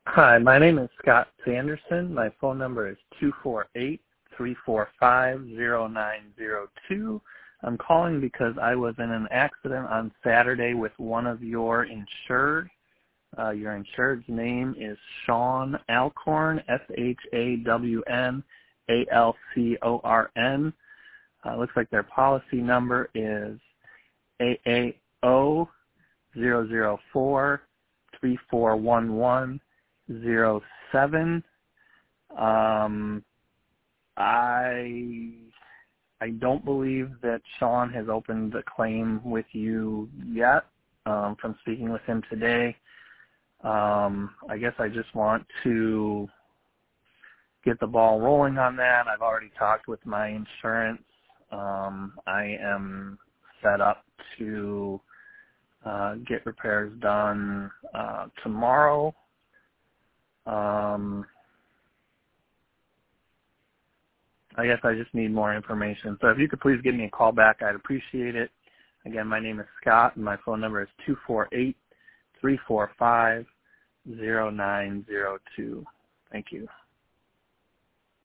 Hi, my name is Scott Sanderson. My phone number is 248-345-0902. I'm calling because I was in an accident on Saturday with one of your insured. Your insured's name is Shawn Alcorn, SHAWN Looks like their policy number is AAO 004-3411-07. I don't believe that Shawn has opened the claim with you yet. From speaking with him today, I guess I just want to get the ball rolling on that. I've already talked with my insurance. I am set up to get repairs done tomorrow. I guess I just need more information. So if you could please give me a call back, I'd appreciate it. Again, my name is Scott, and my phone number is 248-345-0902. Thank you.